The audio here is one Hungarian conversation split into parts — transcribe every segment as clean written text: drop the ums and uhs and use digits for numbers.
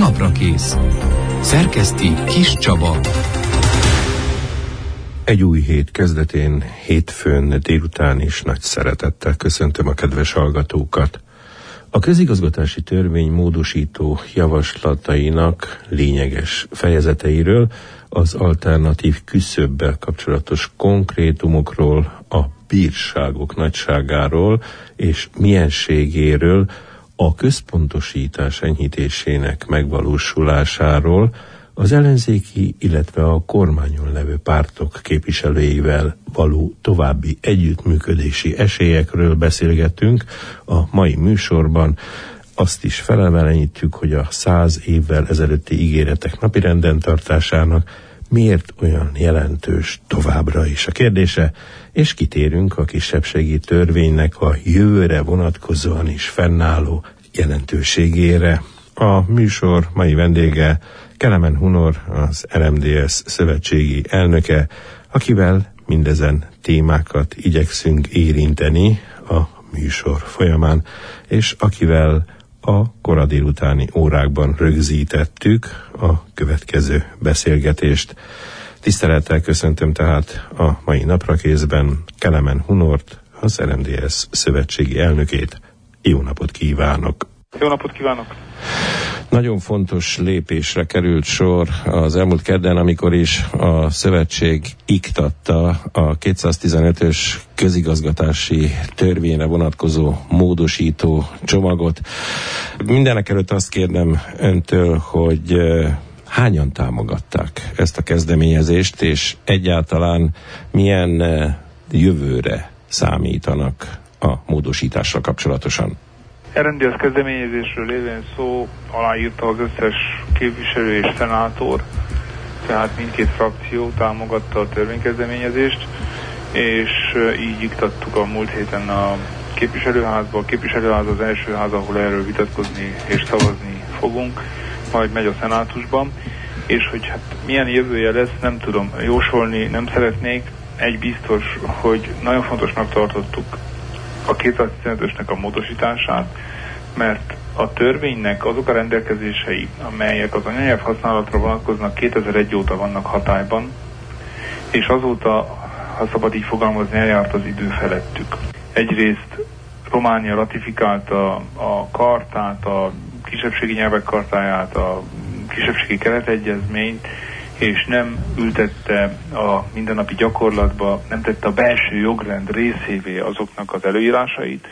Naprakész. Szerkeszti Kis Csaba. Egy új hét kezdetén, hétfőn délután is nagy szeretettel köszöntöm a kedves hallgatókat. A közigazgatási törvény módosító javaslatainak lényeges fejezeteiről, az alternatív küszöbbel kapcsolatos konkrétumokról, a bírságok nagyságáról és mienségéről, a központosítás enyhítésének megvalósulásáról, az ellenzéki, illetve a kormányon levő pártok képviselőivel való további együttműködési esélyekről beszélgetünk a mai műsorban. Azt is felelevenítjük, hogy a 100 évvel ezelőtti ígéretek napirenden tartásának miért olyan jelentős továbbra is a kérdése, és kitérünk a kisebbségi törvénynek a jövőre vonatkozóan is fennálló jelentőségére. A műsor mai vendége Kelemen Hunor, az RMDSZ szövetségi elnöke, akivel mindezen témákat igyekszünk érinteni a műsor folyamán, és akivel a kora délutáni órákban rögzítettük a következő beszélgetést. Tisztelettel köszöntöm tehát a mai naprakészben Kelemen Hunort, az RMDSZ szövetségi elnökét. Jó napot kívánok! Jó napot kívánok! Nagyon fontos lépésre került sor az elmúlt kedden, amikor is a szövetség iktatta a 215-ös közigazgatási törvényre vonatkozó módosító csomagot. Mindenek előtt azt kérdem öntől, hogy hányan támogatták ezt a kezdeményezést, és egyáltalán milyen jövőre számítanak a módosításra kapcsolatosan? RMDSZ kezdeményezésről lévén szó, aláírta az összes képviselő és szenátor, tehát mindkét frakció támogatta a törvénykezdeményezést, és így iktattuk a múlt héten a képviselőházba. A képviselőház az első ház, ahol erről vitatkozni és szavazni fogunk, majd megy a szenátusban, és hogy hát milyen jövője lesz, nem tudom jósolni, nem szeretnék. Egy biztos, hogy nagyon fontosnak tartottuk a 215-ösnek a módosítását, mert a törvénynek azok a rendelkezései, amelyek az anyanyelv használatra vonatkoznak, 2001 óta vannak hatályban, és azóta, ha szabad így fogalmazni, eljárt az idő felettük. Egyrészt Románia ratifikálta a kartát, a kisebbségi nyelvek kartáját, a kisebbségi keretegyezményt, és nem ültette a mindennapi gyakorlatba, nem tette a belső jogrend részévé azoknak az előírásait.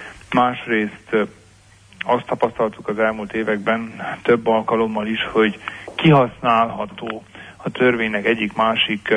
Másrészt azt tapasztaltuk az elmúlt években több alkalommal is, hogy kihasználható a törvénynek egyik-másik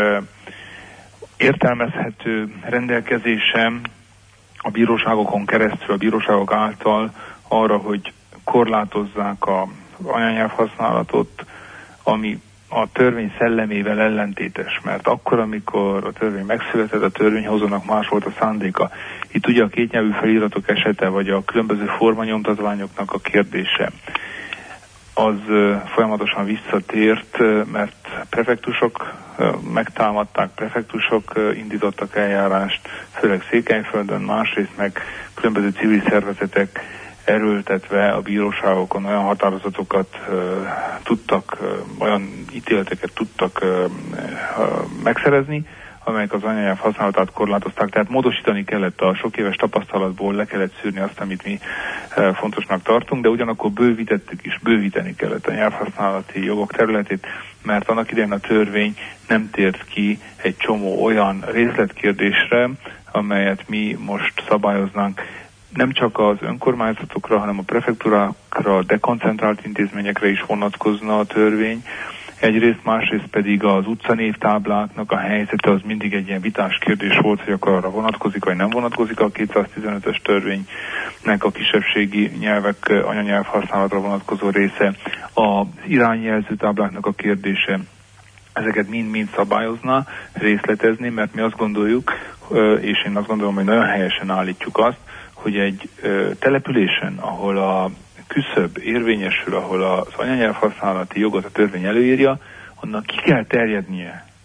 értelmezhető rendelkezése a bíróságokon keresztül, a bíróságok által arra, hogy korlátozzák az anyanyelv használatot, ami a törvény szellemével ellentétes, mert akkor, amikor a törvény megszületett, a törvényhozónak más volt a szándéka. Itt ugye a kétnyelvű feliratok esete, vagy a különböző formanyomtatványoknak a kérdése, az folyamatosan visszatért, mert prefektusok megtámadták, prefektusok indítottak eljárást, főleg Székelyföldön, másrészt meg különböző civil szervezetek erőltetve a bíróságokon olyan határozatokat tudtak, olyan ítéleteket tudtak megszerezni, amelyek az anyanyelv használatát korlátozták. Tehát módosítani kellett, a sok éves tapasztalatból le kellett szűrni azt, amit mi fontosnak tartunk, de ugyanakkor bővítettük is, bővíteni kellett a nyelvhasználati jogok területét, mert annak idején a törvény nem tért ki egy csomó olyan részletkérdésre, amelyet mi most szabályoznánk. Nem csak az önkormányzatokra, hanem a prefektúrákra, dekoncentrált intézményekre is vonatkozna a törvény. Egyrészt, másrészt pedig az utcanévtábláknak a helyzete az mindig egy ilyen vitás kérdés volt, hogy akkor arra vonatkozik, vagy nem vonatkozik a 215-ös törvénynek a kisebbségi nyelvek anyanyelv használatra vonatkozó része. Az irányjelző tábláknak a kérdése, ezeket mind-mind szabályozna, részletezni, mert mi azt gondoljuk, és én azt gondolom, hogy nagyon helyesen állítjuk azt, hogy egy településen, ahol a küszöb érvényesül, ahol az anyanyelv használati jogot a törvény előírja, annak ki kell terjednie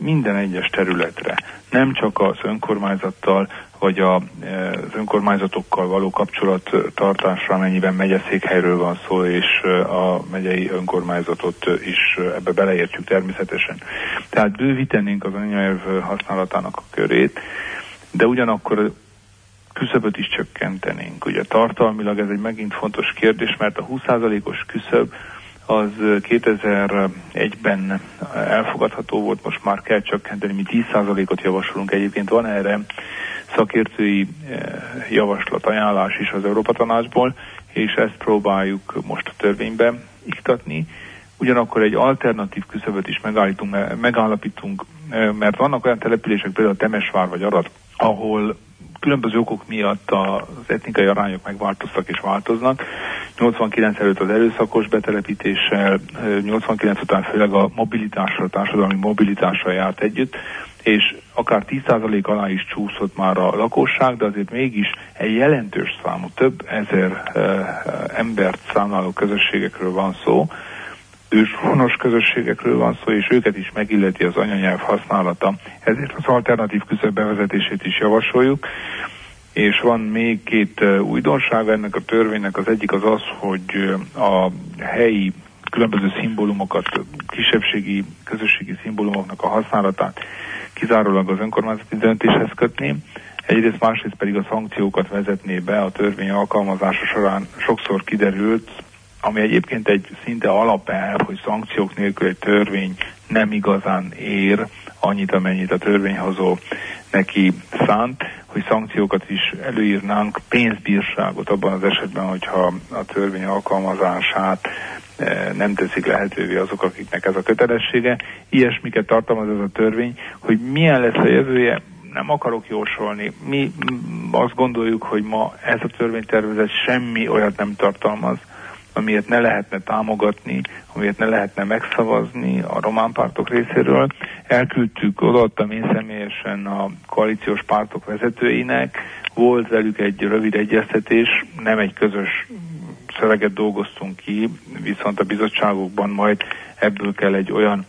minden egyes területre, nem csak az önkormányzattal, vagy az önkormányzatokkal való kapcsolattartásra, amennyiben megyeszékhelyről van szó, és a megyei önkormányzatot is ebbe beleértjük természetesen. Tehát bővítenénk az anyanyelv használatának a körét, de ugyanakkor küszöböt is csökkentenénk. Ugye tartalmilag ez egy megint fontos kérdés, mert a 20%-os küszöb az 2001-ben elfogadható volt, most már kell csökkenteni, mi 10%-ot javasolunk. Egyébként van erre szakértői javaslat, ajánlás is az Európa Tanácsból, és ezt próbáljuk most a törvénybe iktatni. Ugyanakkor egy alternatív küszöböt is megállapítunk, mert vannak olyan települések, például Temesvár vagy Arad, ahol különböző okok miatt az etnikai arányok megváltoztak és változnak. 89 előtt az erőszakos betelepítéssel, 89 után főleg a mobilitással, a társadalmi mobilitással járt együtt, és akár 10% alá is csúszott már a lakosság, de azért mégis egy jelentős számú, több ezer embert számláló közösségekről van szó, őshonos közösségekről van szó, és őket is megilleti az anyanyelv használata. Ezért az alternatív küszöb bevezetését is javasoljuk, és van még két újdonság ennek a törvénynek. Az egyik az az, hogy a helyi különböző szimbólumokat, kisebbségi, közösségi szimbólumoknak a használatát kizárólag az önkormányzati döntéshez kötni. Egyrészt, másrészt pedig a szankciókat vezetné be. A törvény alkalmazása során sokszor kiderült, ami egyébként egy szinte alapelv, hogy szankciók nélkül egy törvény nem igazán ér annyit, amennyit a törvényhozó neki szánt, hogy szankciókat is előírnánk, pénzbírságot abban az esetben, hogyha a törvény alkalmazását nem teszik lehetővé azok, akiknek ez a kötelessége. Ilyesmiket tartalmaz ez a törvény, hogy milyen lesz a jövője, nem akarok jósolni. Mi azt gondoljuk, hogy ma ez a törvénytervezet semmi olyat nem tartalmaz, amiért ne lehetne támogatni, amiért ne lehetne megszavazni a román pártok részéről. Elküldtük, odaadtam én személyesen a koalíciós pártok vezetőinek, volt velük egy rövid egyeztetés, nem egy közös szöveget dolgoztunk ki, viszont a bizottságokban majd ebből kell egy olyan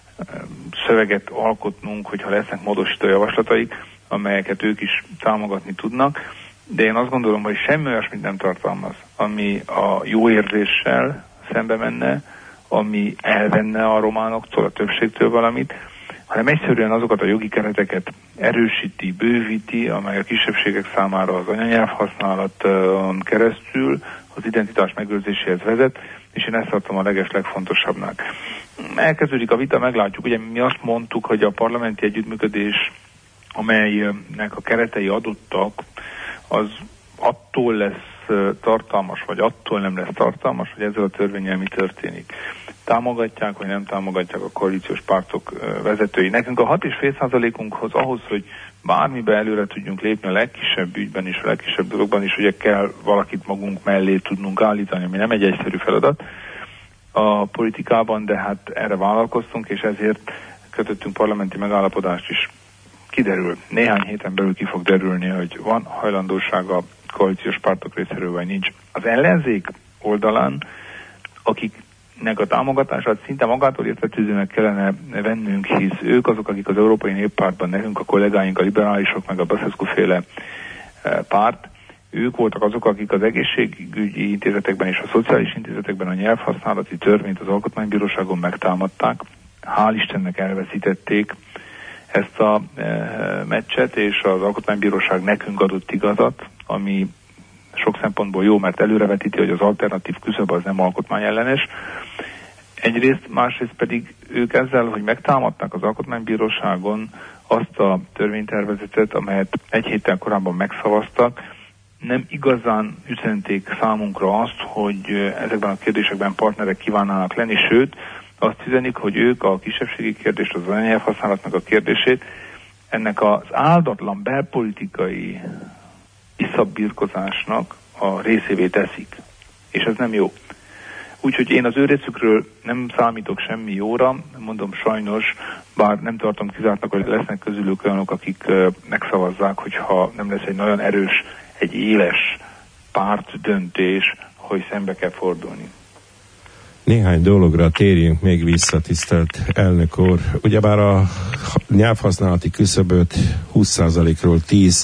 szöveget alkotnunk, hogyha lesznek módosító javaslataik, amelyeket ők is támogatni tudnak. De én azt gondolom, hogy semmi olyasmit nem tartalmaz, ami a jó érzéssel szembe menne, ami elvenne a románoktól, a többségtől valamit, hanem egyszerűen azokat a jogi kereteket erősíti, bővíti, amely a kisebbségek számára az anyanyelv használaton keresztül az identitás megőrzéséhez vezet, és én ezt tartom a legfontosabbnak. Elkezdődik a vita, meglátjuk, ugye mi azt mondtuk, hogy a parlamenti együttműködés, amelynek a keretei adottak, az attól lesz tartalmas, vagy attól nem lesz tartalmas, hogy ezzel a törvénnyel mi történik. Támogatják, vagy nem támogatják a koalíciós pártok vezetői. Nekünk a 6,5%-unkhoz ahhoz, hogy bármibe előre tudjunk lépni a legkisebb ügyben is, a legkisebb dologban is, ugye kell valakit magunk mellé tudnunk állítani, ami nem egy egyszerű feladat a politikában, de hát erre vállalkoztunk, és ezért kötöttünk parlamenti megállapodást is. Kiderül, néhány héten belül ki fog derülni, hogy van hajlandósága a koalíciós pártok részéről, vagy nincs. Az ellenzék oldalán, akiknek a támogatását szinte magától értetődőnek kellene vennünk, hisz ők azok, akik az Európai Néppártban, nekünk a kollégáink, a liberálisok, meg a Baszeszku féle párt, ők voltak azok, akik az egészségügyi intézetekben és a szociális intézetekben a nyelvhasználati törvényt az Alkotmánybíróságon megtámadták. Hál' Istennek elveszítették ezt a meccset, és az Alkotmánybíróság nekünk adott igazat, ami sok szempontból jó, mert előrevetíti, hogy az alternatív küszöb az nem alkotmányellenes. Egyrészt, másrészt pedig ők ezzel, hogy megtámadták az Alkotmánybíróságon azt a törvénytervezetet, amelyet egy héttel korábban megszavaztak, nem igazán üzenték számunkra azt, hogy ezekben a kérdésekben partnerek kívánnának lenni, sőt, azt üzenik, hogy ők a kisebbségi kérdést, az anyanyelv használatnak a kérdését ennek az áldatlan belpolitikai iszabbirkozásnak a részévé teszik. És ez nem jó. Úgyhogy én az ő részükről nem számítok semmi jóra, mondom sajnos, bár nem tartom kizártnak, hogy lesznek közülük olyanok, akik megszavazzák, hogyha nem lesz egy nagyon erős, egy éles pártdöntés, hogy szembe kell fordulni. Néhány dologra térjünk még vissza, tisztelt elnök úr. Ugyebár a nyelvhasználati küszöböt 20%-ról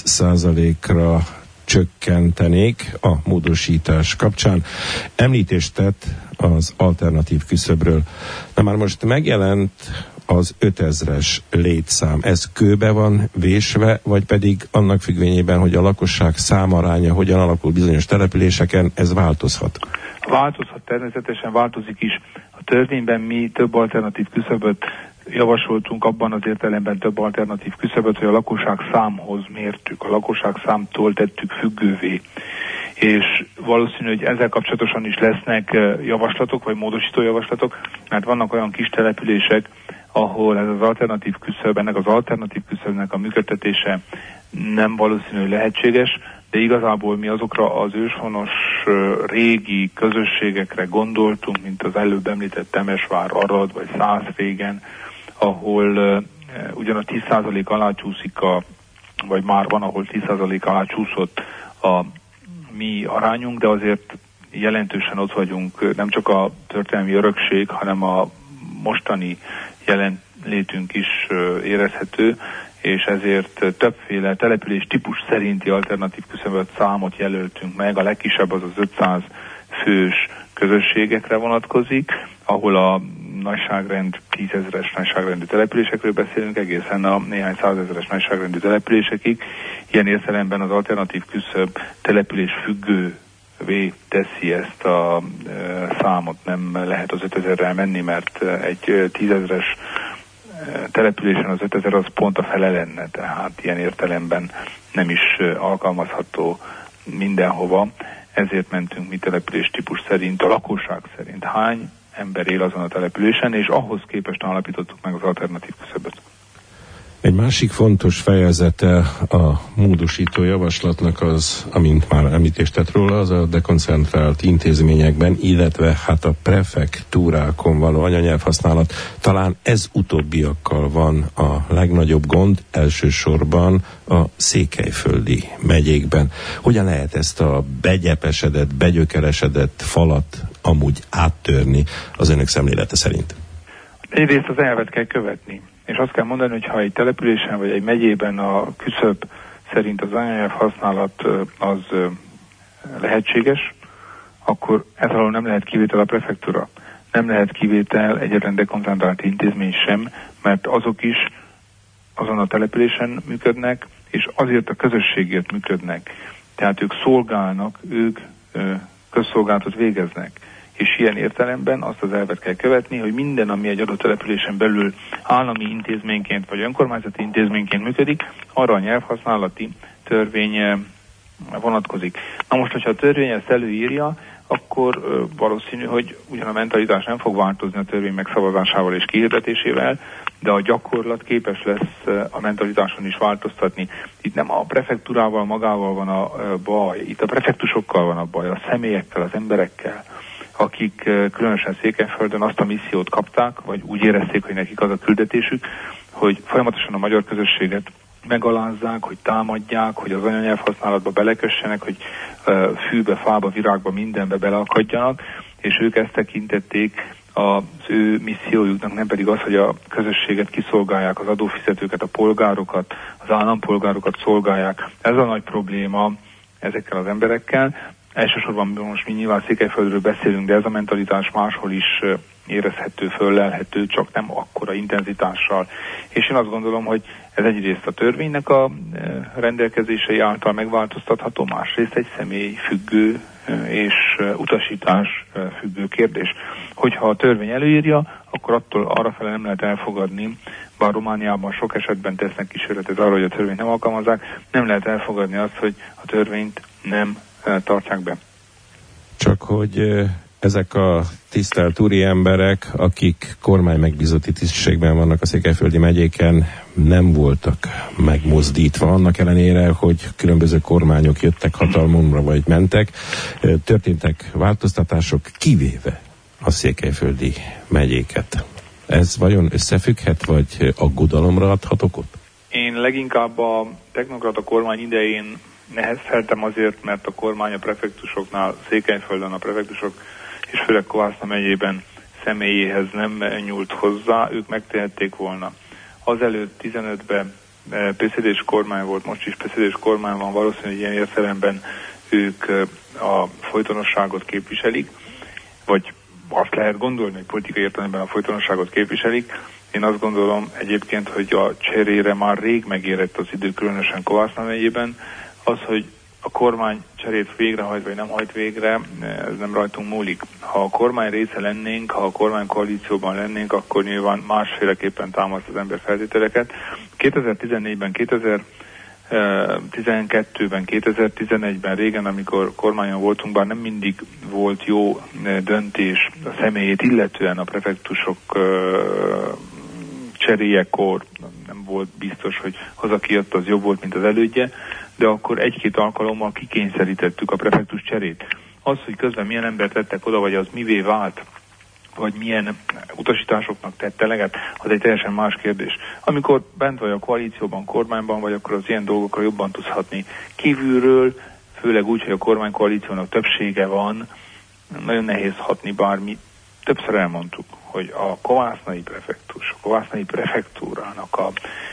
10%-ra csökkentenék a módosítás kapcsán. Említést tett az alternatív küszöbről. Na már most megjelent az 5000-es létszám. Ez kőbe van vésve, vagy pedig annak függvényében, hogy a lakosság számaránya hogyan alakul bizonyos településeken, ez változhat? Változhat, természetesen változik is. A törvényben mi több alternatív küszöböt javasoltunk, abban az értelemben több alternatív küszöböt, hogy a lakosság számhoz mértük, a lakosság számtól tettük függővé. És valószínű, hogy ezzel kapcsolatosan is lesznek javaslatok, vagy módosító javaslatok, mert vannak olyan kis települések, ahol ez az alternatív küszöb, ennek az alternatív küszöbnek a működtetése nem valószínű, hogy lehetséges, de igazából mi azokra az őshonos régi közösségekre gondoltunk, mint az előbb említett Temesvár, Arad vagy Szászrégen, ahol ugyan a 10% alá csúszik vagy már van, ahol 10% alá csúszott a mi arányunk, de azért jelentősen ott vagyunk, nem csak a történelmi örökség, hanem a mostani jelenlétünk is érezhető, és ezért többféle település típus szerinti alternatív küszöböt számot jelöltünk meg. A legkisebb az 500 fős közösségekre vonatkozik, ahol a nagyságrend 10 000-es nagyságrendű településekről beszélünk, egészen a néhány százezeres nagyságrendű településekig. Ilyen értelemben az alternatív küszöb település függővé teszi ezt a számot. Nem lehet az 5000-rel menni, mert egy 10 000-es településen az 5000 az pont a fele lenne, tehát ilyen értelemben nem is alkalmazható mindenhova. Ezért mentünk mi település típus szerint, a lakosság szerint hány ember él azon a településen, és ahhoz képest alapítottuk meg az alternatív küszöböt. Egy másik fontos fejezete a módosító javaslatnak az, amint már említést tett róla, az a dekoncentrált intézményekben, illetve hát a prefektúrákon való anyanyelvhasználat. Talán ez utóbbiakkal van a legnagyobb gond, elsősorban a székelyföldi megyékben. Hogyan lehet ezt a begyepesedett, begyökeresedett falat amúgy áttörni az önök szemlélete szerint? Egyrészt az elvet kell követni. És azt kell mondani, hogy ha egy településen vagy egy megyében a küszöb szerint az anyanyelv használat az lehetséges, akkor ez alól nem lehet kivétel a prefektúra. Nem lehet kivétel egyetlen dekoncentrált intézmény sem, mert azok is azon a településen működnek, és azért a közösségért működnek. Tehát ők szolgálnak, ők közszolgálatot végeznek. És ilyen értelemben azt az elvet kell követni, hogy minden, ami egy adott településen belül állami intézményként vagy önkormányzati intézményként működik, arra a nyelvhasználati törvény vonatkozik. Na most, hogyha a törvény ezt előírja, akkor valószínű, hogy ugyan a mentalitás nem fog változni a törvény megszavazásával és kihirdetésével, de a gyakorlat képes lesz a mentalitáson is változtatni. Itt nem a prefektúrával magával van a baj, itt a prefektusokkal van a baj, a személyekkel, az emberekkel, akik különösen Székelyföldön azt a missziót kapták, vagy úgy érezték, hogy nekik az a küldetésük, hogy folyamatosan a magyar közösséget megalázzák, hogy támadják, hogy az anyanyelv használatba belekössenek, hogy fűbe, fába, virágba, mindenbe beleakadjanak, és ők ezt tekintették az ő missziójuknak, nem pedig az, hogy a közösséget kiszolgálják, az adófizetőket, a polgárokat, az állampolgárokat szolgálják. Ez a nagy probléma ezekkel az emberekkel. Elsősorban most mi nyilván Székelyföldről beszélünk, de ez a mentalitás máshol is érezhető, föllelhető, csak nem akkora intenzitással. És én azt gondolom, hogy ez egyrészt a törvénynek a rendelkezései által megváltoztatható, másrészt egy személy függő és utasítás függő kérdés. Hogyha a törvény előírja, akkor attól arrafele nem lehet elfogadni, bár Romániában sok esetben tesznek kísérletet arra, hogy a törvényt nem alkalmazzák, nem lehet elfogadni azt, hogy a törvényt nem tartsák be. Csak hogy ezek a tisztelt úri emberek, akik kormány megbízotti tisztségben vannak a székelyföldi megyéken, nem voltak megmozdítva, annak ellenére, hogy különböző kormányok jöttek hatalmomra, vagy mentek. Történtek változtatások, kivéve a székelyföldi megyéket. Ez vajon összefügghet, vagy aggodalomra adhat okot? Én leginkább a technokrata kormány idején nehezteltem azért, mert a kormány a prefektusoknál, Székelyföldön a prefektusok és főleg Kovászna megyében személyéhez nem nyúlt hozzá, ők megtehették volna. Azelőtt 15-ben PSZD-s kormány volt, most is PSZD-s kormány van, valószínűleg ilyen értelemben ők a folytonosságot képviselik, vagy azt lehet gondolni, hogy politikai értelemben a folytonosságot képviselik. Én azt gondolom egyébként, hogy a cserére már rég megérett az idő, különösen Kovászna megyében. Az, hogy a kormány cserét végrehajt, vagy nem hajt végre, ez nem rajtunk múlik. Ha a kormány része lennénk, ha a kormány koalícióban lennénk, akkor nyilván másféleképpen támaszt az ember feltételeket. 2014-ben, 2012-ben, 2011-ben, régen, amikor kormányon voltunk, bár nem mindig volt jó döntés a személyét, illetően a prefektusok cseréjekor nem volt biztos, hogy az, aki jött, az jobb volt, mint az elődje, de akkor egy-két alkalommal kikényszerítettük a prefektus cserét. Az, hogy közben milyen embert tettek oda, vagy az mivé vált, vagy milyen utasításoknak tett eleget, az egy teljesen más kérdés. Amikor bent vagy a koalícióban, kormányban vagy, akkor az ilyen dolgokra jobban tudsz hatni. Kívülről, főleg úgy, hogy a kormánykoalíciónak többsége van, nagyon nehéz hatni bármi. Többször elmondtuk, hogy a kovásznai prefektus, a kovásznai prefektúrának a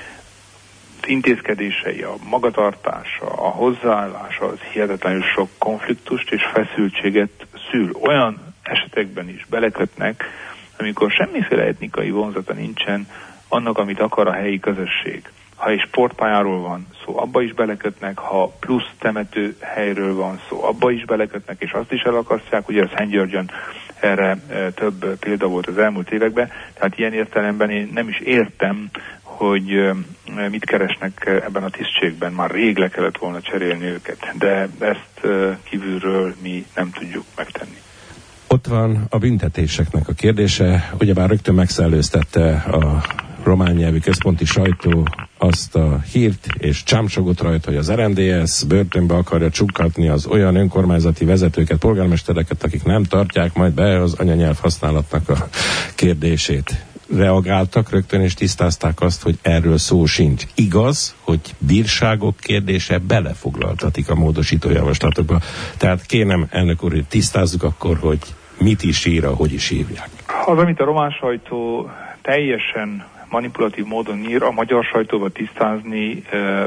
intézkedései, a magatartása, a hozzáállása az hihetetlenül sok konfliktust és feszültséget szül. Olyan esetekben is belekötnek, amikor semmiféle etnikai vonzata nincsen annak, amit akar a helyi közösség. Ha egy sportpályáról van szó, abba is belekötnek, ha plusz temető helyről van szó, abba is belekötnek, és azt is elakasztják, ugye a Szentgyörgyön erre több példa volt az elmúlt években, tehát ilyen értelemben én nem is értem, hogy mit keresnek ebben a tisztségben, már rég le kellett volna cserélni őket, de ezt kívülről mi nem tudjuk megtenni. Ott van a büntetéseknek a kérdése, ugyebár rögtön megszellőztette a román nyelvű központi sajtó azt a hírt, és csámcsogott rajta, hogy az RMDSZ börtönbe akarja csukatni az olyan önkormányzati vezetőket, polgármestereket, akik nem tartják majd be az anyanyelv használatnak a kérdését. Reagáltak rögtön, és tisztázták azt, hogy erről szó sincs. Igaz, hogy bírságok kérdése belefoglaltatik a módosító javaslatokba. Tehát kérem, elnök úr, hogy tisztázzuk akkor, hogy mit is ír, hogy is írják. Az, amit a román sajtó teljesen manipulatív módon ír, a magyar sajtóba tisztázni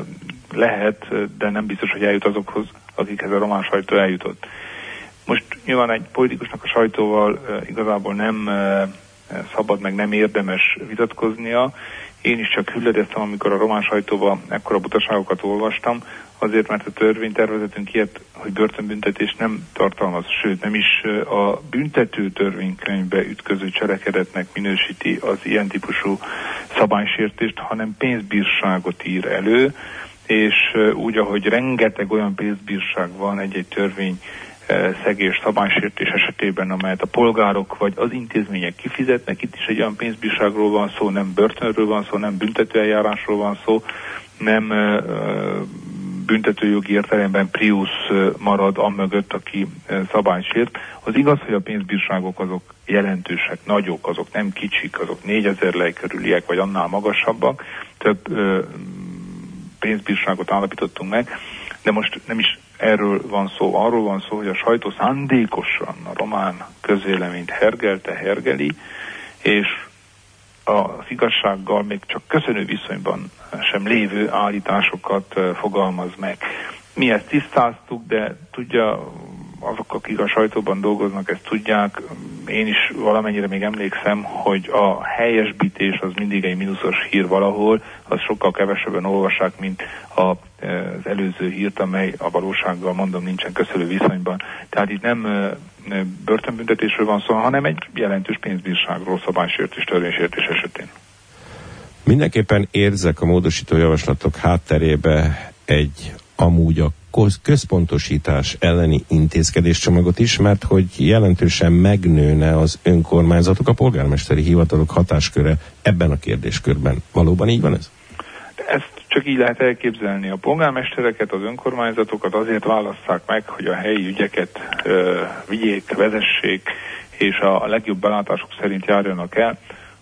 lehet, de nem biztos, hogy eljut azokhoz, akikhez a román sajtó eljutott. Most nyilván egy politikusnak a sajtóval igazából nem szabad, meg nem érdemes vitatkoznia. Én is csak hülledeztem, amikor a román sajtóban ekkora butaságokat olvastam, azért, mert a törvénytervezetünk ilyet, hogy börtönbüntetés nem tartalmaz, sőt nem is a büntető törvénykönyvbe ütköző cselekedetnek minősíti az ilyen típusú szabálysértést, hanem pénzbírságot ír elő, és úgy, ahogy rengeteg olyan pénzbírság van egy-egy törvény szegés szabálysértés esetében, amelyet a polgárok vagy az intézmények kifizetnek. Itt is egy olyan pénzbírságról van szó, nem börtönről van szó, nem büntetőeljárásról van szó, nem büntetőjogi értelemben prius marad amögött, aki szabálysért. Az igaz, hogy a pénzbírságok azok jelentősek, nagyok, azok nem kicsik, azok 4000 lej körüliek, vagy annál magasabbak. Több pénzbírságot állapítottunk meg, de most nem is erről van szó. Arról van szó, hogy a sajtó szándékosan a román közvéleményt hergeli, és az igazsággal még csak köszönő viszonyban sem lévő állításokat fogalmaz meg. Mi ezt tisztáztuk, de tudja, azok, akik a sajtóban dolgoznak, ezt tudják. Én is valamennyire még emlékszem, hogy a helyesbítés az mindig egy mínuszos hír valahol, az sokkal kevesebben olvassák, mint az előző hírt, amely a valósággal, mondom, nincsen köszönő viszonyban. Tehát itt nem börtönbüntetésről van szó, hanem egy jelentős pénzbírságról, szabálysértés, törvénysértés esetén. Mindenképpen érzek a módosító javaslatok hátterébe egy amúgy a központosítás elleni intézkedéscsomagot is, mert hogy jelentősen megnőne az önkormányzatok, a polgármesteri hivatalok hatásköre ebben a kérdéskörben. Valóban így van ez? Ezt csak így lehet elképzelni. A polgármestereket, az önkormányzatokat azért válasszák meg, hogy a helyi ügyeket vigyék, vezessék, és a legjobb belátások szerint járjanak el.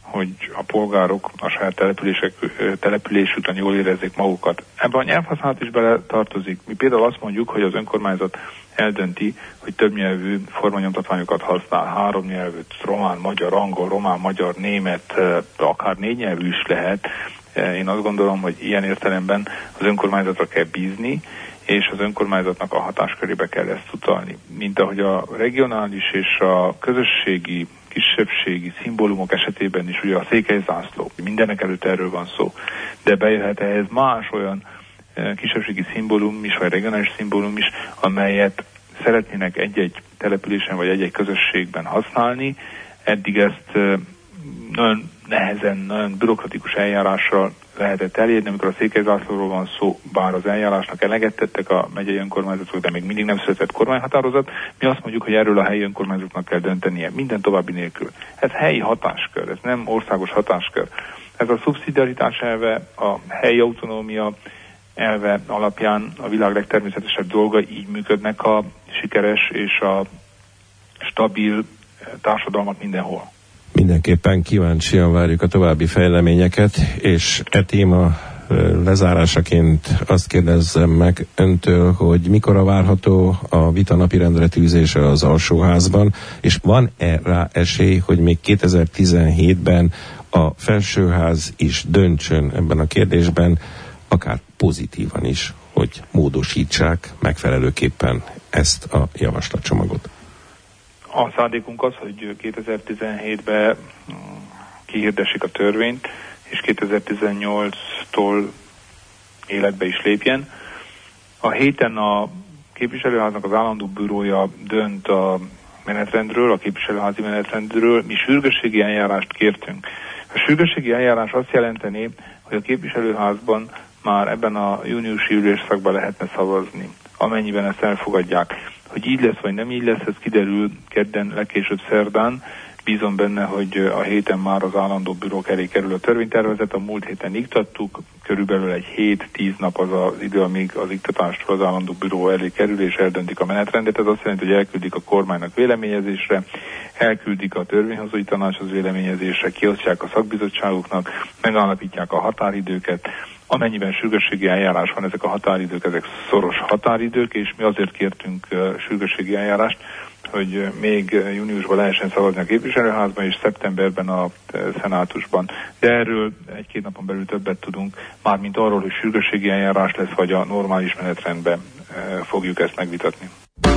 hogy a polgárok a saját településükön jól érezzék magukat. Ebben a nyelvhasználat is bele tartozik. Mi például azt mondjuk, hogy az önkormányzat eldönti, hogy többnyelvű formanyomtatványokat használ, 3 nyelvűt, román, magyar, angol, román, magyar, német, akár 4 nyelvű is lehet. Én azt gondolom, hogy ilyen értelemben az önkormányzatra kell bízni, és az önkormányzatnak a hatáskörébe kell ezt utalni. Mint ahogy a regionális és a közösségi, kisebbségi szimbólumok esetében is, ugye a székelyzászló, mindenek előtt erről van szó, de bejöhet ehhez más olyan kisebbségi szimbólum is, vagy regionális szimbólum is, amelyet szeretnének egy-egy településen, vagy egy-egy közösségben használni. Eddig ezt nagyon nehezen, nagyon bürokratikus eljárással lehetett elérni, amikor a székelyzászlóról van szó, bár az eljárásnak eleget tettek a megyei önkormányzatok, de még mindig nem született kormányhatározat. Mi azt mondjuk, hogy erről a helyi önkormányzatoknak kell döntenie, minden további nélkül. Ez helyi hatáskör, ez nem országos hatáskör. Ez a szubszidiaritás elve, a helyi autonómia elve alapján a világ legtermészetesebb dolga, így működnek a sikeres és a stabil társadalmak mindenhol. Mindenképpen kíváncsian várjuk a további fejleményeket, és e téma lezárásaként azt kérdezzem meg öntől, hogy mikorra várható a vita napirendre tűzése az alsóházban, és van-e rá esély, hogy még 2017-ben a felsőház is döntsön ebben a kérdésben, akár pozitívan is, hogy módosítsák megfelelőképpen ezt a javaslatcsomagot? A szándékunk az, hogy 2017-ben kihirdessék a törvényt, és 2018-tól életbe is lépjen. A héten a képviselőháznak az állandó bürója dönt a menetrendről, a képviselőházi menetrendről. Mi sürgősségi eljárást kértünk. A sürgősségi eljárás azt jelenteni, hogy a képviselőházban már ebben a júniusi ülésszakban lehetne szavazni, amennyiben ezt elfogadják. Hogy így lesz, vagy nem így lesz, ez kiderül kedden, legkésőbb szerdán. Bízom benne, hogy a héten már az állandó bürók elé kerül a törvénytervezet. A múlt héten iktattuk, körülbelül egy 7-10 nap az az idő, amíg az iktatástól az állandó büró elé kerül, és eldöntik a menetrendet. Ez azt jelenti, hogy elküldik a kormánynak véleményezésre, elküldik a törvényhozói tanácshoz véleményezésre, kiosztják a szakbizottságoknak, megállapítják a határidőket. Amennyiben sürgősségi eljárás van, ezek a határidők, ezek szoros határidők, és mi azért kértünk sürgősségi eljárást, hogy még júniusban lehessen szavazni a képviselőházban, és szeptemberben a szenátusban. De erről 1-2 napon belül többet tudunk, mármint arról, hogy sürgősségi eljárás lesz, vagy a normális menetrendben fogjuk ezt megvitatni.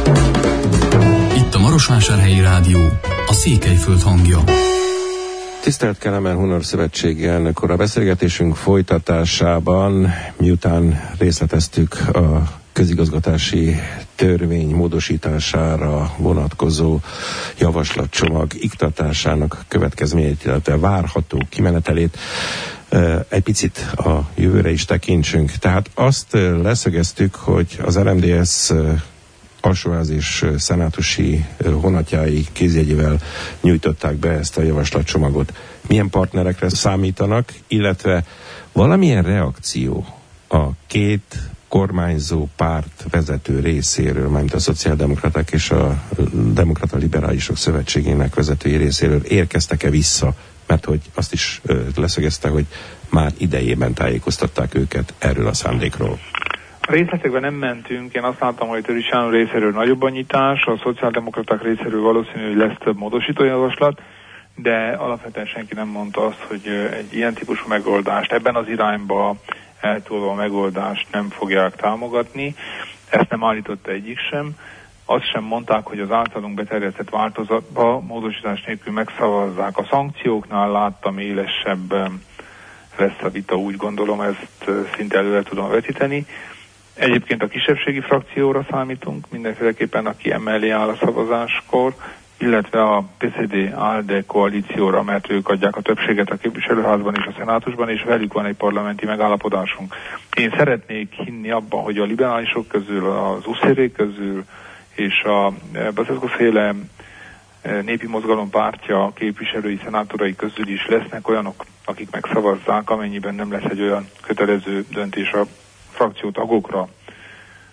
Itt a Marosvásárhelyi Rádió, a Székelyföld hangja. Tisztelt Kelemen Hunor szövetségi elnök úr, a beszélgetésünk folytatásában, miután részleteztük a közigazgatási törvény módosítására vonatkozó javaslatcsomag iktatásának következményeit, illetve várható kimenetelét, egy picit a jövőre is tekintsünk. Tehát azt leszögeztük, hogy az RMDSZ alsóház és szenátusi honatjai kézjegyével nyújtották be ezt a javaslatcsomagot. Milyen partnerekre számítanak, illetve valamilyen reakció a két kormányzó párt vezető részéről, mármint a szociáldemokraták és a demokrata liberálisok szövetségének vezetői részéről érkeztek-e vissza, mert hogy azt is leszögezte, hogy már idejében tájékoztatták őket erről a szándékról. A részletekben nem mentünk, én azt láttam, hogy Törő Sándor részéről nagyobb a nyitás, a szociáldemokraták részéről valószínű, hogy lesz több módosítójavaslat, de alapvetően senki nem mondta azt, hogy egy ilyen típusú megoldást, ebben az irányba eltolva a megoldást nem fogják támogatni. Ezt nem állította egyik sem. Azt sem mondták, hogy az általunk beterjesztett változatba módosítás nélkül megszavazzák. A szankcióknál láttam élesebb lesz a vita, úgy gondolom, ezt szinte előre tudom vetíteni. Egyébként a kisebbségi frakcióra számítunk, mindenféleképpen, aki emellé áll a szavazáskor, illetve a PCD-ALDE koalícióra, mert ők adják a többséget a képviselőházban és a szenátusban, és velük van egy parlamenti megállapodásunk. Én szeretnék hinni abban, hogy a liberálisok közül, az USZR közül és a Basescu-féle népi mozgalom pártja képviselői, szenátorai közül is lesznek olyanok, akik megszavazzák, amennyiben nem lesz egy olyan kötelező döntés a frakciótagokra,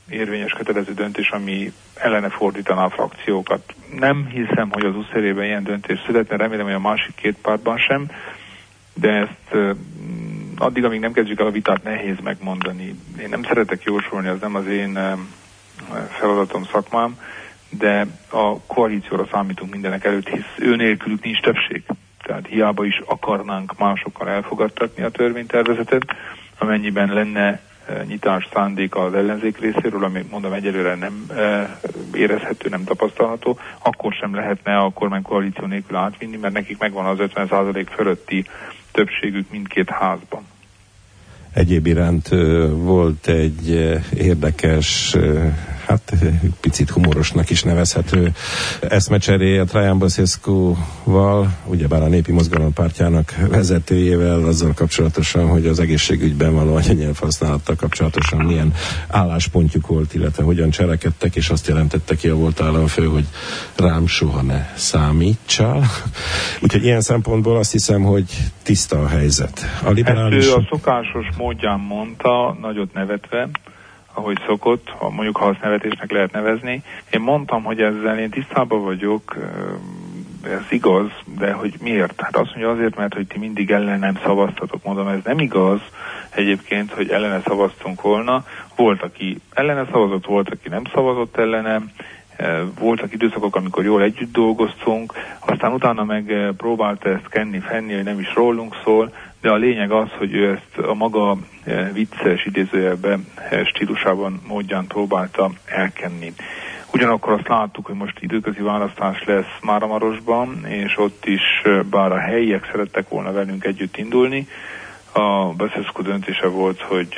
érvényes kötelező döntés, ami ellene fordítaná a frakciókat. Nem hiszem, hogy az USZR-ében ilyen döntés születne, remélem, hogy a másik két pártban sem, de ezt addig, amíg nem kezdjük el a vitát, nehéz megmondani. Én nem szeretek jósolni, az nem az én feladatom, szakmám, de a koalícióra számítunk mindenek előtt, hisz ő nélkülük nincs többség. Tehát hiába is akarnánk másokkal elfogadtatni a törvénytervezetet, amennyiben lenne nyitás szándéka az ellenzék részéről, ami mondom egyelőre nem érezhető, nem tapasztalható, akkor sem lehetne a kormánykoalíció nélkül átvinni, mert nekik megvan az 50% fölötti többségük mindkét házban. Egyéb iránt volt egy érdekes, hát picit humorosnak is nevezhető eszmecseré a Traian Băsescu-val, ugyebár a Népi Mozgalom pártjának vezetőjével, azzal kapcsolatosan, hogy az egészségügyben való anyanyelvhasználattal kapcsolatosan milyen álláspontjuk volt, illetve hogyan cselekedtek, és azt jelentette ki a volt államfő, hogy rám soha ne számítsál. Úgyhogy ilyen szempontból azt hiszem, hogy tiszta a helyzet. A liberális... Ezt ő a szokásos módján mondta, nagyot nevetve, ahogy szokott, mondjuk ha azt nevetésnek lehet nevezni. Én mondtam, hogy ezzel én tisztában vagyok, ez igaz, de hogy miért? Hát azt mondja azért, mert hogy ti mindig ellenem szavaztatok. Mondom, ez nem igaz egyébként, hogy ellene szavaztunk volna. Volt, aki ellene szavazott, volt, aki nem szavazott ellenem. Voltak időszakok, amikor jól együtt dolgoztunk, aztán utána meg próbálta ezt kenni-fenni, hogy nem is rólunk szól, de a lényeg az, hogy ő ezt a maga vicces idézőjelben stílusában, módján próbálta elkenni. Ugyanakkor azt láttuk, hogy most időközi választás lesz Máramarosban, és ott is, bár a helyiek szerettek volna velünk együtt indulni, a Băsescu döntése volt, hogy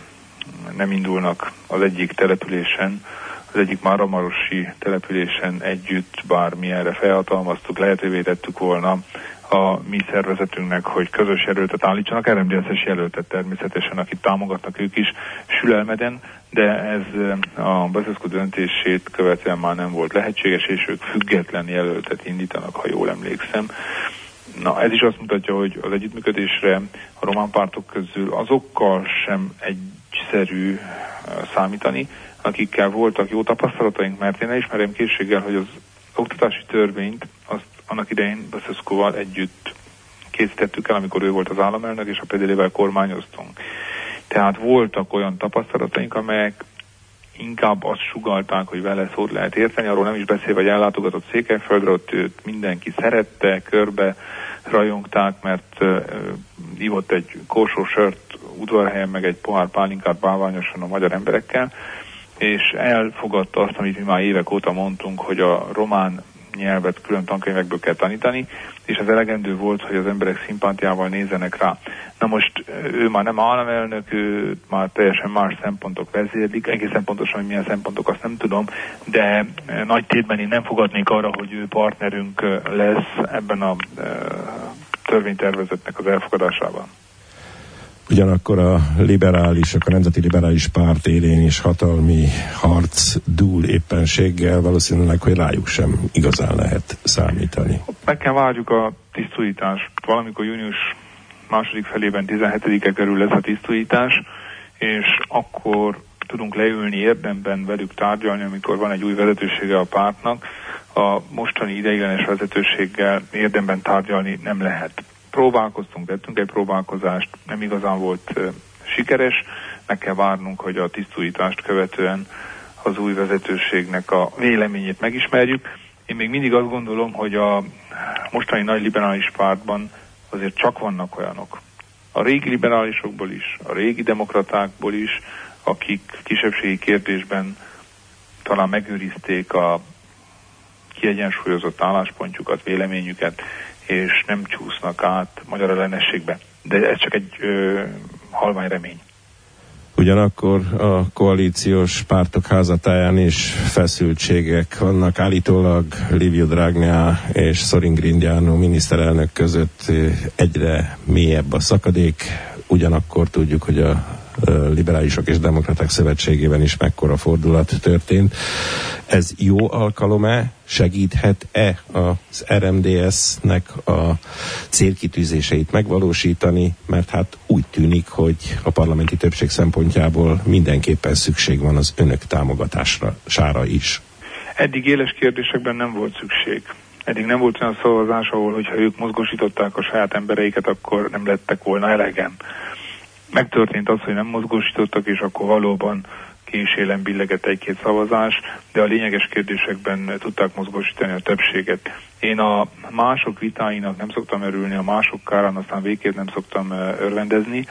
nem indulnak az egyik településen, az egyik máramarosi településen együtt, bármilyenre felhatalmaztuk, lehetővé tettük volna a mi szervezetünknek, hogy közös jelöltet állítsanak, RMDSZ-es jelöltet természetesen, akit támogatnak ők is Sülelmeden, de ez a Băsescu döntését követően már nem volt lehetséges, és ők független jelöltet indítanak, ha jól emlékszem. Na, ez is azt mutatja, hogy az együttműködésre a román pártok közül azokkal sem egyszerű számítani, akikkel voltak jó tapasztalataink, mert én elismerem készséggel, hogy az oktatási törvényt azt annak idején Băsescuval együtt készítettük el, amikor ő volt az államelnök, és a PDL-vel kormányoztunk. Tehát voltak olyan tapasztalataink, amelyek inkább azt sugallták, hogy vele szót lehet érteni, arról nem is beszélve, hogy ellátogatott Székelyföldre, ott őt mindenki szerette, körbe rajongták, mert ivott egy korsó sört udvarhelyen, meg egy pohár pálinkát bálványosan a magyar emberekkel, és elfogadta azt, amit mi már évek óta mondtunk, hogy a román nyelvet külön tankönyvekből kell tanítani, és az elegendő volt, hogy az emberek szimpátiával nézzenek rá. Na most ő már nem államelnök, ő már teljesen más szempontok vezérlik, egészen pontosan, hogy milyen szempontok, azt nem tudom, de nagy tétben én nem fogadnék arra, hogy ő partnerünk lesz ebben a törvénytervezetnek az elfogadásában. Ugyanakkor a liberálisok, a Nemzeti Liberális Párt élén is hatalmi harc dúl éppenséggel, valószínűleg, hogy rájuk sem igazán lehet számítani. Meg kell várjuk a tisztújítást. Valamikor június második felében 17-e körül lesz a tisztújítás, és akkor tudunk leülni érdemben velük tárgyalni, amikor van egy új vezetősége a pártnak. A mostani ideiglenes vezetőséggel érdemben tárgyalni nem lehet. Próbálkoztunk, tettünk egy próbálkozást, nem igazán volt sikeres, meg kell várnunk, hogy a tisztújítást követően az új vezetőségnek a véleményét megismerjük. Én még mindig azt gondolom, hogy a mostani nagy liberális pártban azért csak vannak olyanok. A régi liberálisokból is, a régi demokratákból is, akik kisebbségi kérdésben talán megőrizték a kiegyensúlyozott álláspontjukat, véleményüket, és nem csúsznak át magyar ellenességbe. De ez csak egy halvány remény. Ugyanakkor a koalíciós pártok házatáján is feszültségek vannak. Állítólag Liviu Dragnea és Sorin Grindeanu miniszterelnök között egyre mélyebb a szakadék. Ugyanakkor tudjuk, hogy a Liberálisok és Demokraták Szövetségében is mekkora fordulat történt. Ez jó alkalom-e? Segíthet-e az RMDS-nek a célkitűzéseit megvalósítani? Mert hát úgy tűnik, hogy a parlamenti többség szempontjából mindenképpen szükség van az önök támogatására is. Eddig éles kérdésekben nem volt szükség. Eddig nem volt olyan szavazás, ahol, hogyha ők mozgósították a saját embereiket, akkor nem lettek volna elegen. Megtörtént az, hogy nem mozgósítottak, és akkor valóban késélem billegett egy-két szavazás, de a lényeges kérdésekben tudták mozgósítani a többséget. Én a mások vitáinak nem szoktam örülni, a mások kárán aztán végképp nem szoktam örvendezni.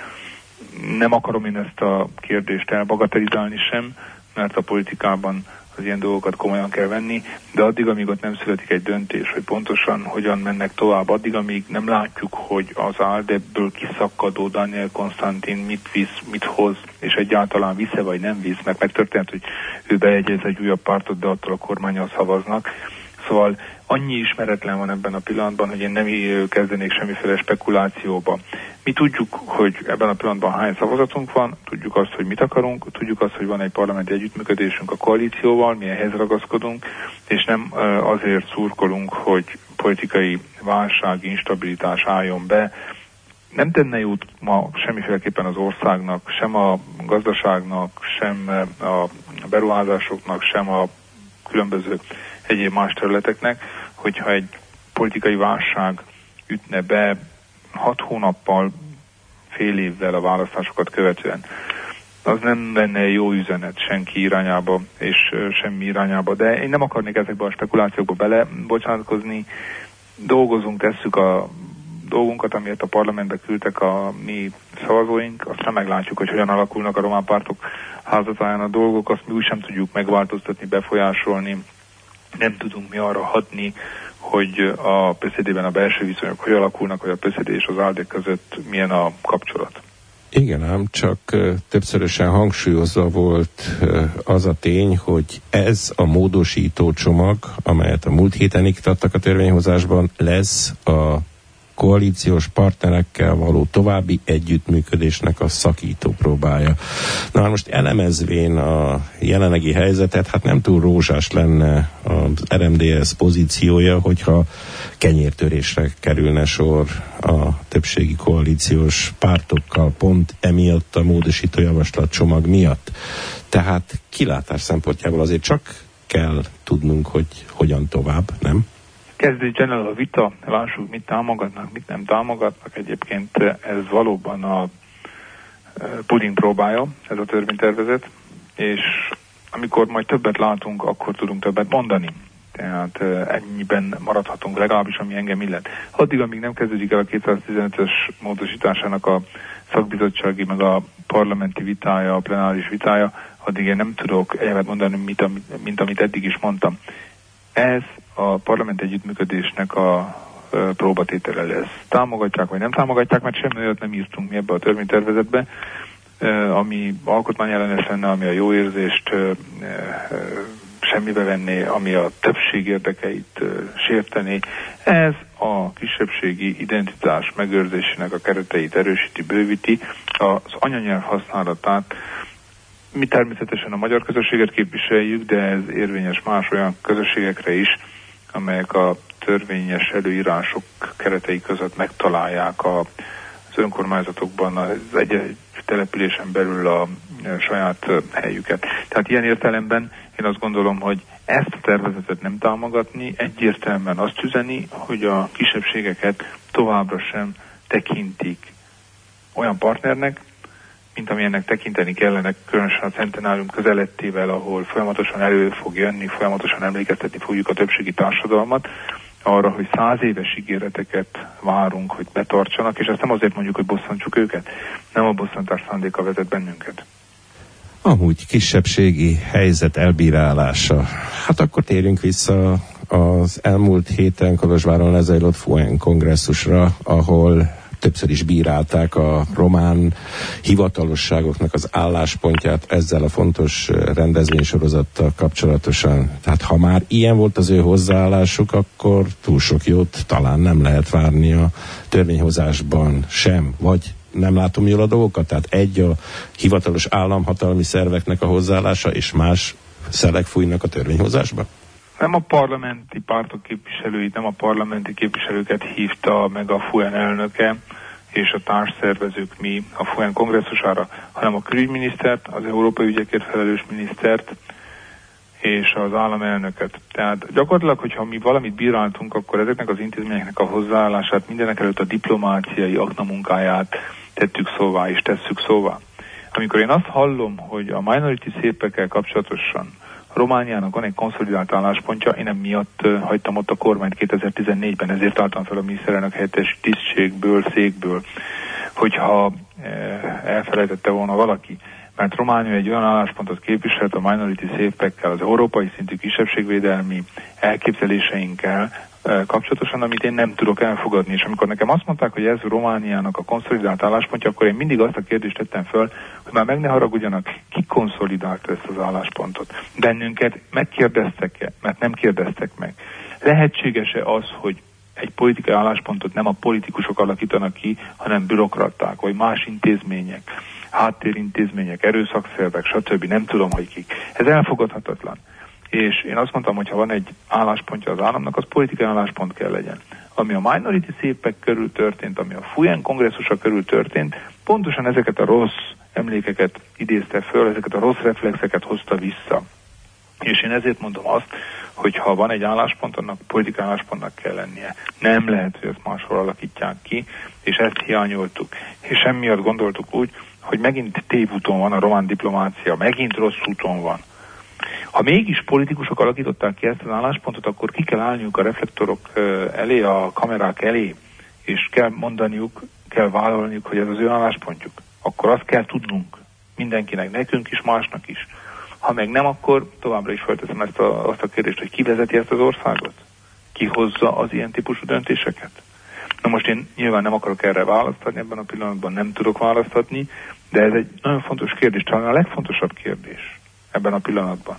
Nem akarom én ezt a kérdést elbagatelizálni sem, mert a politikában az ilyen dolgokat komolyan kell venni, de addig, amíg ott nem születik egy döntés, hogy pontosan hogyan mennek tovább, addig, amíg nem látjuk, hogy az ALDE-ből kiszakadó Daniel Konstantin mit visz, mit hoz, és egyáltalán visz-e vagy nem visz, mert megtörtént, hogy ő bejegyez egy újabb pártot, de attól a kormánnyal szavaznak. Szóval annyi ismeretlen van ebben a pillanatban, hogy én nem kezdenék semmiféle spekulációba. Mi tudjuk, hogy ebben a pillanatban hány szavazatunk van, tudjuk azt, hogy mit akarunk, tudjuk azt, hogy van egy parlamenti együttműködésünk a koalícióval, mi ehhez ragaszkodunk, és nem azért szurkolunk, hogy politikai válság, instabilitás álljon be. Nem tenne jót ma semmiféleképpen az országnak, sem a gazdaságnak, sem a beruházásoknak, sem a különböző egyéb más területeknek, hogyha egy politikai válság ütne be 6 hónappal, fél évvel a választásokat követően. Az nem lenne jó üzenet senki irányába, és semmi irányába. De én nem akarnék ezekbe a spekulációkba belebocsátkozni. Dolgozunk, tesszük a dolgunkat, amiért a parlamentbe küldtek a mi szavazóink, aztán meglátjuk, hogy hogyan alakulnak a román pártok házatáján a dolgok, azt mi úgy sem tudjuk megváltoztatni, befolyásolni. Nem tudunk mi arra hatni, hogy a PSD-ben a belső viszonyok hogy alakulnak, hogy a PSD és az ALDE között milyen a kapcsolat. Igen ám, csak többszörösen hangsúlyozva volt az a tény, hogy ez a módosító csomag, amelyet a múlt héten iktattak a törvényhozásban, lesz a koalíciós partnerekkel való további együttműködésnek a szakító próbája. Na most elemezvén a jelenlegi helyzetet, hát nem túl rózsás lenne az RMDS pozíciója, hogyha kenyértörésre kerülne sor a többségi koalíciós pártokkal pont emiatt a módosító javaslat csomag miatt. Tehát kilátás szempontjából azért csak kell tudnunk, hogy hogyan tovább, nem? Kezdődjön el a vita, lássuk, mit támogatnak, mit nem támogatnak. Egyébként ez valóban a puding próbája, ez a törvénytervezet, és amikor majd többet látunk, akkor tudunk többet mondani. Tehát ennyiben maradhatunk, legalábbis ami engem illet. Addig, amíg nem kezdődik el a 215-ös módosításának a szakbizottsági, meg a parlamenti vitája, a plenáris vitája, addig én nem tudok egyébként mondani, mint amit eddig is mondtam. Ez a parlament együttműködésnek a próbatétele lesz. Támogatják vagy nem támogatják, mert semmi olyat nem írtunk mi ebbe a törvénytervezetbe, ami alkotmányellenes lenne, ami a jó érzést semmibe venné, ami a többség érdekeit sértené. Ez a kisebbségi identitás megőrzésének a kereteit erősíti, bővíti, az anyanyelv használatát. Mi természetesen a magyar közösséget képviseljük, de ez érvényes más olyan közösségekre is, amelyek a törvényes előírások keretei között megtalálják az önkormányzatokban, az egy településen belül a saját helyüket. Tehát ilyen értelemben én azt gondolom, hogy ezt a tervezetet nem támogatni, egyértelműen azt üzeni, hogy a kisebbségeket továbbra sem tekintik olyan partnernek, mint amilyennek tekinteni kellene, különösen a centenárium közelettével, ahol folyamatosan elő fog jönni, folyamatosan emlékeztetni fogjuk a többségi társadalmat arra, hogy 100 éves ígéreteket várunk, hogy betartsanak, és ezt nem azért mondjuk, hogy bosszantsuk őket, nem a bosszantás szándéka vezet bennünket. Amúgy kisebbségi helyzet elbírálása. Hát akkor térjünk vissza az elmúlt héten Kolozsváron lezajlott FUEN kongresszusra, ahol többször is bírálták a román hivatalosságoknak az álláspontját ezzel a fontos rendezvénysorozattal kapcsolatosan. Tehát ha már ilyen volt az ő hozzáállásuk, akkor túl sok jót talán nem lehet várni a törvényhozásban sem, vagy nem látom jól a dolgokat? Tehát egy a hivatalos államhatalmi szerveknek a hozzáállása, és más szelek fújnak a törvényhozásba? Nem a parlamenti pártok képviselőit, nem a parlamenti képviselőket hívta meg a FUEN elnöke és a társszervezők mi a FUEN kongresszusára, hanem a külügyminisztert, az európai ügyekért felelős minisztert és az államelnököt. Tehát gyakorlatilag, hogyha mi valamit bíráltunk, akkor ezeknek az intézményeknek a hozzáállását, mindenek előtt a diplomáciai aknamunkáját tettük szóvá és tesszük szóvá. Amikor én azt hallom, hogy a minority szépekkel kapcsolatosan Romániának van egy konszolidált álláspontja, én nem miatt hagytam ott a kormányt 2014-ben, ezért álltam fel a miniszterelnök helyettes tisztségből, székből, hogyha elfelejtette volna valaki. Mert Románia egy olyan álláspontot képviselt a minority szépekkel, az európai szintű kisebbségvédelmi elképzeléseinkkel kapcsolatosan, amit én nem tudok elfogadni. És amikor nekem azt mondták, hogy ez Romániának a konszolidált álláspontja, akkor én mindig azt a kérdést tettem föl, hogy már meg ne haragudjanak, ki konszolidálta ezt az álláspontot. Bennünket megkérdeztek-e, mert nem kérdeztek meg. Lehetséges-e az, hogy egy politikai álláspontot nem a politikusok alakítanak ki, hanem bürokraták, vagy más intézmények, háttérintézmények, erőszakszervek, stb. Nem tudom, hogy kik. Ez elfogadhatatlan. És én azt mondtam, hogy ha van egy álláspontja az államnak, az politikai álláspont kell legyen. Ami a minority szépek körül történt, ami a FUEN kongresszusa körül történt, pontosan ezeket a rossz emlékeket idézte föl, ezeket a rossz reflexeket hozta vissza. És én ezért mondom azt, hogy ha van egy álláspont, annak politikai álláspontnak kell lennie. Nem lehet, hogy ezt máshol alakítják ki, és ezt hiányoltuk. És emiatt gondoltuk úgy, hogy megint tévúton van a román diplomácia, megint rossz úton van. Ha mégis politikusok alakították ki ezt az álláspontot, akkor ki kell állniuk a reflektorok elé, a kamerák elé, és kell mondaniuk, kell vállalniuk, hogy ez az ő álláspontjuk. Akkor azt kell tudnunk mindenkinek, nekünk is, másnak is. Ha meg nem, akkor továbbra is felteszem azt a kérdést, hogy ki vezeti ezt az országot? Ki hozza az ilyen típusú döntéseket? Na most én nyilván nem akarok erre választani, ebben a pillanatban nem tudok választatni, de ez egy nagyon fontos kérdés, talán a legfontosabb kérdés ebben a pillanatban.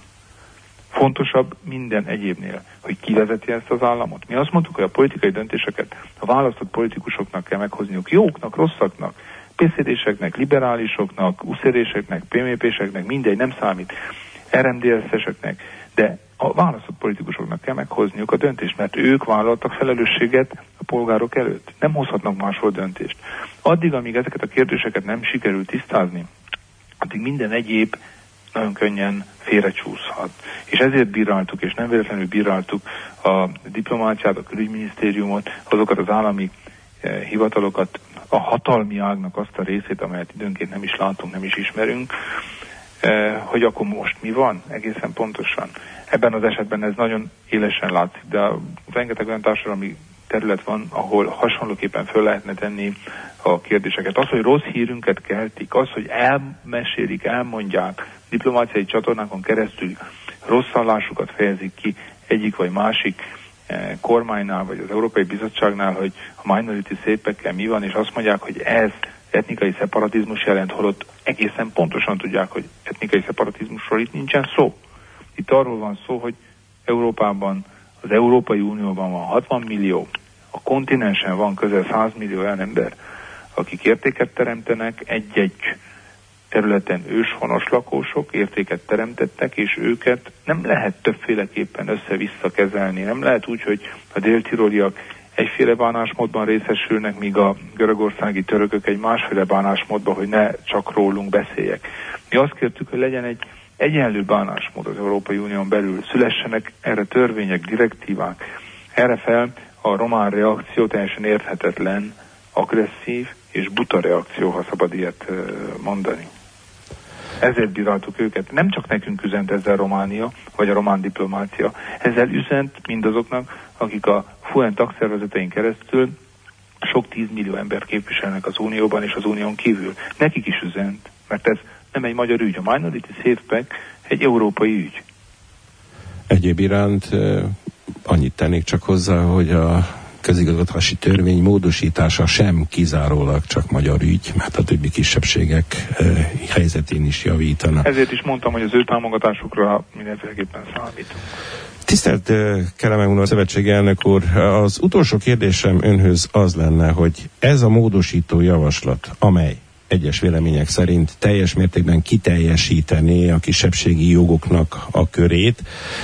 Fontosabb minden egyébnél, hogy ki vezeti ezt az államot. Mi azt mondtuk, hogy a politikai döntéseket a választott politikusoknak kell meghozniuk, jóknak, rosszaknak, PCD-seknek, liberálisoknak, USZR-éseknek, PMP-seknek, mindegy, nem számít, RMDSZ-eseknek, de a választott politikusoknak kell meghozniuk a döntést, mert ők vállaltak felelősséget a polgárok előtt. Nem hozhatnak máshol döntést. Addig, amíg ezeket a kérdéseket nem sikerül tisztázni, addig minden egyéb nagyon könnyen félrecsúszhat. És ezért bíráltuk, és nem véletlenül bíráltuk a diplomáciát, a külügyminisztériumot, azokat az állami hivatalokat, a hatalmi ágnak azt a részét, amelyet időnként nem is látunk, nem is ismerünk, hogy akkor most mi van egészen pontosan. Ebben az esetben ez nagyon élesen látszik, de rengeteg olyan társadalmi terület van, ahol hasonlóképpen föl lehetne tenni a kérdéseket. Az, hogy rossz hírünket keltik, az, hogy elmesélik, elmondják, diplomáciai csatornákon keresztül rossz hallásukat fejezik ki egyik vagy másik kormánynál, vagy az Európai Bizottságnál, hogy a minority szépekkel mi van, és azt mondják, hogy ez etnikai szeparatizmus jelent, holott egészen pontosan tudják, hogy etnikai szeparatizmusról itt nincsen szó. Itt arról van szó, hogy Európában, az Európai Unióban van 60 millió, a kontinensen van közel 100 millió olyan ember, akik értéket teremtenek, egy-egy területen őshonos lakósok értéket teremtettek, és őket nem lehet többféleképpen össze-vissza kezelni. Nem lehet úgy, hogy a déltiroliak egyféle bánásmódban részesülnek, míg a görögországi törökök egy másféle bánásmódban, hogy ne csak rólunk beszéljek. Mi azt kértük, hogy legyen egy egyenlő bánásmód az Európai Unión belül, szülessenek erre törvények, direktívák. Erre fel a román reakció teljesen érthetetlen, agresszív és buta reakció, ha szabad ilyet mondani. Ezért bíráltuk őket. Nem csak nekünk üzent ezzel Románia, vagy a román diplomácia. Ezzel üzent mindazoknak, akik a FUEN tagszervezetein keresztül sok 10 millió ember képviselnek az Unióban és az Unión kívül. Nekik is üzent, mert ez nem egy magyar ügy. A minority szépek egy európai ügy. Egyéb iránt annyit tennék csak hozzá, hogy a közigazgatási törvény módosítása sem kizárólag csak magyar ügy, mert a többi kisebbségek helyzetén is javítana. Ezért is mondtam, hogy az ő támogatásukra mindenféleképpen számít. Tisztelt Kelemen Hunor szövetségi elnök úr, az utolsó kérdésem önhöz az lenne, hogy ez a módosító javaslat, amely egyes vélemények szerint teljes mértékben kiteljesítené a kisebbségi jogoknak a körét,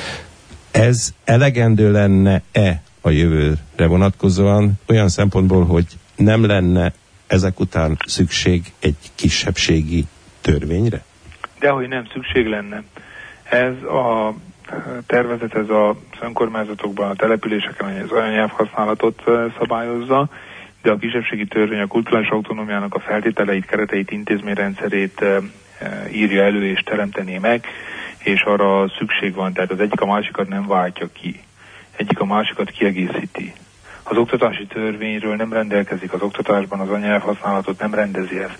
ez elegendő lenne-e a jövőre vonatkozóan olyan szempontból, hogy nem lenne ezek után szükség egy kisebbségi törvényre? Dehogy nem szükség lenne. Ez a tervezet, ez az önkormányzatokban, a településeken az anyanyelvhasználatot szabályozza, de a kisebbségi törvény a kulturális autonómiának a feltételeit, kereteit, intézményrendszerét írja elő és teremtené meg, és arra szükség van, tehát az egyik a másikat nem váltja ki, egyik a másikat kiegészíti. Az oktatási törvényről nem rendelkezik, az oktatásban az anyanyelvhasználatot nem rendezi ez.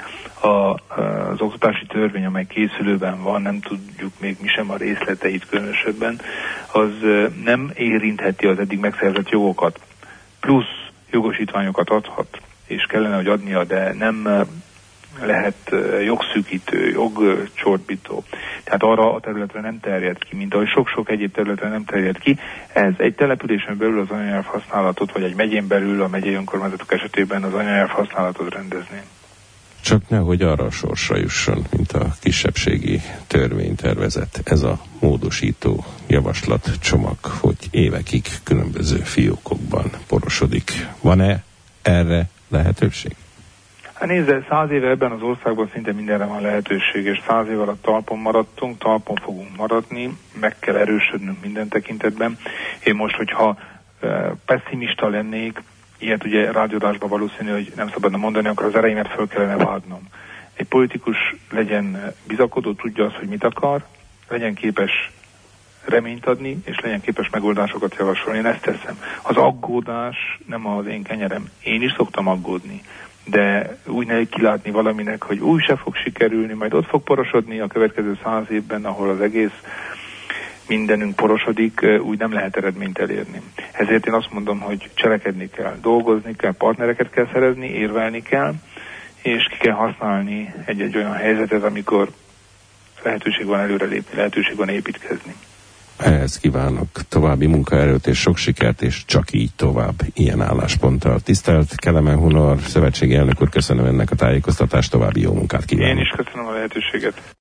Az oktatási törvény, amely készülőben van, nem tudjuk még mi sem a részleteit különösebben, az nem érintheti az eddig megszerzett jogokat, plusz jogosítványokat adhat, és kellene, hogy adnia, de nem lehet jogszűkítő, jogcsorbító. Tehát arra a területre nem terjed ki, mint ahogy sok-sok egyéb területre nem terjed ki. Ez egy településen belül az anyanyelv használatot, vagy egy megyén belül a megyei önkormányzatok esetében az anyanyelv használatot rendezni. Csak nehogy arra a sorsra jusson, mint a kisebbségi törvénytervezet. Ez a módosító javaslatcsomag, hogy évekig különböző fiókokban porosodik. Van-e erre lehetőség? Hát nézze, 100 éve ebben az országban szinte mindenre van lehetőség, és 100 év alatt talpon maradtunk, talpon fogunk maradni, meg kell erősödnünk minden tekintetben. Én most, hogyha pessimista lennék, ilyet ugye rádióadásban valószínű, hogy nem szabadna mondani, akkor az ereimet föl kellene vádnom. Egy politikus legyen bizakodó, tudja azt, hogy mit akar, legyen képes reményt adni, és legyen képes megoldásokat javasolni. Én ezt teszem. Az aggódás nem az én kenyerem. Én is szoktam aggódni, de úgy ne kilátni valaminek, hogy úgy se fog sikerülni, majd ott fog porosodni a következő 100 évben, ahol az egész mindenünk porosodik, úgy nem lehet eredményt elérni. Ezért én azt mondom, hogy cselekedni kell, dolgozni kell, partnereket kell szerezni, érvelni kell, és ki kell használni egy olyan helyzetet, amikor lehetőség van előrelépni, lehetőség van építkezni. Ehhez kívánok további munkaerőt és sok sikert, és csak így tovább ilyen állásponttal. Tisztelt Kelemen Hunor szövetségi elnök úr, köszönöm ennek a tájékoztatást, további jó munkát kívánok. Én is köszönöm a lehetőséget.